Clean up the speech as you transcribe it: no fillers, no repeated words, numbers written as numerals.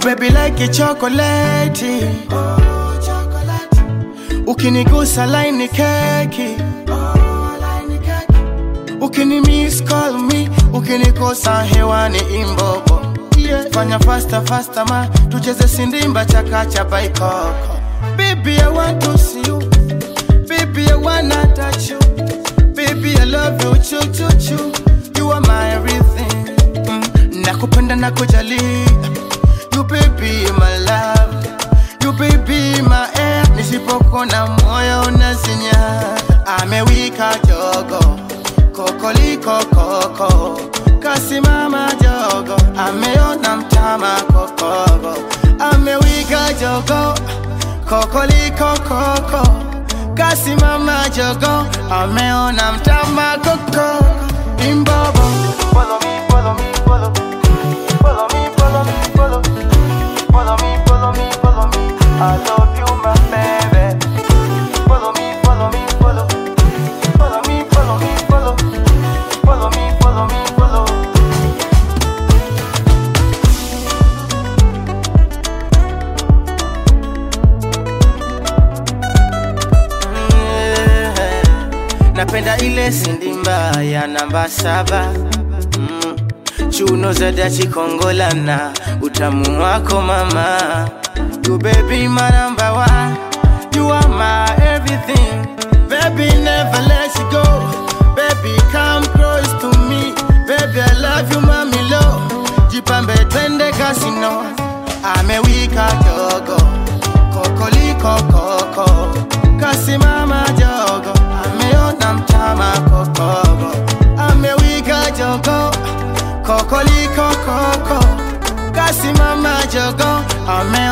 baby like a chocolate. Oh, chocolate. Ukinigusa line keki. Oh, line keki. Ukini miss call me. Ukinikosa hewani imbobo. Yeah. Fanya faster ma. Tucheze sindimba chakacha baikoko. Baby I want to see you. Baby I wanna touch you. Baby I love you choo. You are my everything. Nakupenda nakujali. You baby my love. You baby my air. Nisipokona moyo unasinya. Amewika jogo. Kokoliko koko. Kasimama jogo. Ameona mtama kokogo. Amewika jogo. Kokoliko koko. Kasimama jogo. Ameona mtama koko. Imbobo. Follow me, follow me, follow. Follow me, follow me, follow. Follow me, follow me, follow me. I love you, my baby. Follow me, follow me, follow. Follow me, follow me, follow. Follow me, follow me, follow. Napenda ile sindimba ya namba 7. Chuno za dachi kongolana. Utamu wako mama. You baby my number 1. You are my everything. Baby never let you go. Baby come close to me. Baby I love you mami lo. Jipambe twende casino. Amewika jogo. Kokoliko koko. Kasimama jogo. Ameona mtama kokogo. Amewika jogo. Kokoliko koko. Kasimama jogo.